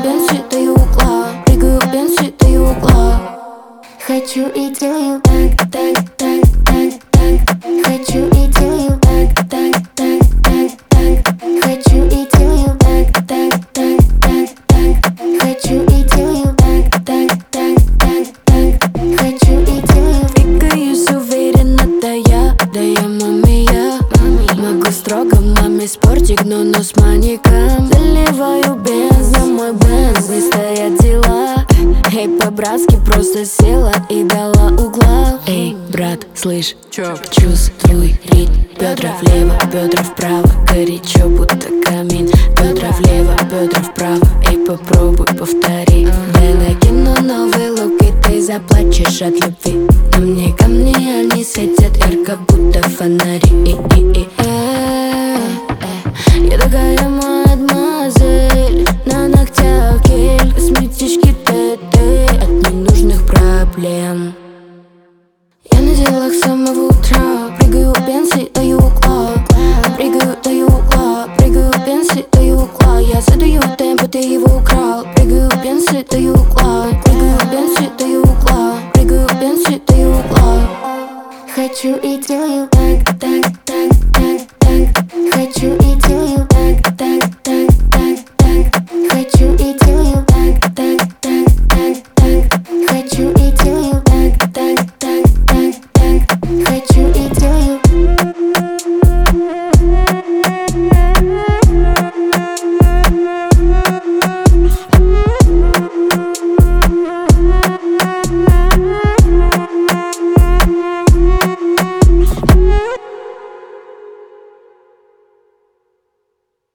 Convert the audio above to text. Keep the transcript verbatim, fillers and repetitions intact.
бенсы, даю угла. Прыгаю в бенсы, даю угла. Хочу и делаю так, так, так, так, так. Хочу и делаю так, так, так, так, так. Хочу и делаю так, так, так, так, так. Хочу и делаю так, так, так, так, так. Хочу и делаю. Двигаюсь уверенно, да я, да я мамия. Могу строго маме спортик, но но с маником. Заливаю бенз на мой бенз, не стоят дела. Эй, по-братски просто села и дала угла. Эй, брат, слышь, чё? Чувствуй ритм. Бедра влево, бедра вправо. Горячо, будто камин. Бедра влево, бедра вправо. Эй, попробуй, повтори. Дай накину новый лук, и ты заплачешь от любви. На мне камни, они светят ярко, будто фонари. И, и, и, э, э. Я такая мадемуазель. На ногтях гель, косметички ТТ. От ненужных проблем. Я на делах с самого утра. Прыгаю в бенсы, даю угла. Прыгаю, даю угла. Прыгаю в бенсы, даю угла. Я задаю темп, ты его украл. Прыгаю в бенсы, даю угла.